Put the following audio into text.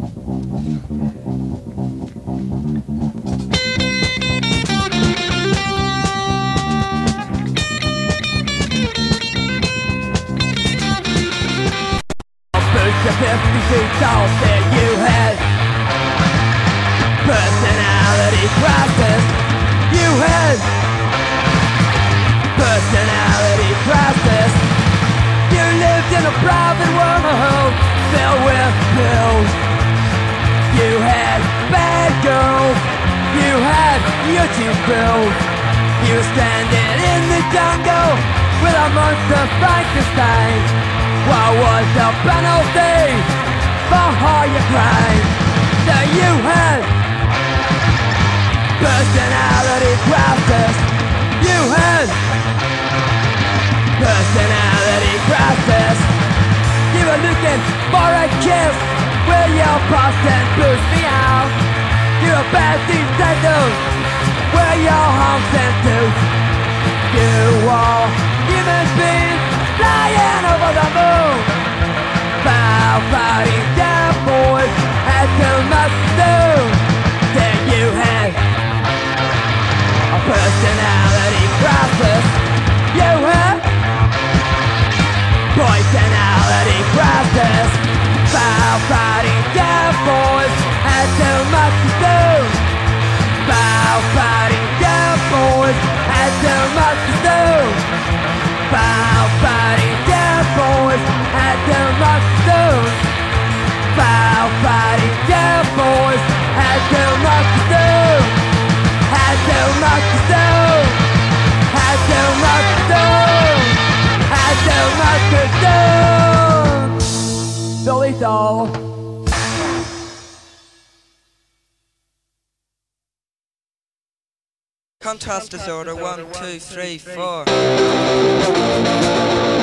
The 52 thoughts that you had, personality crisis. You had personality crisis. You lived in a private world filled with pills. You had bad girls. You had YouTube bills. You were standing in the jungle with a monster Frankenstein. What was the penalty for all your crimes? That you had personality crisis. You had personality crisis. You were looking for a kiss with your past and blues me out. You're a bad detective where your home sent to. You are human beings flying over the moon. Foul fighting down boys had too much to do. Then you had a personality crisis. You had personality crisis. Foul fighting down boys had too much to do. Foul fighting down boys had too much to do. Foul fighting down boys had too much to do. Foul fighting down boys had too much to do. Had too much to do. Had too much to do. Had too much to do. Dolly doll. Contrast disorder 1, 2, 3, 4.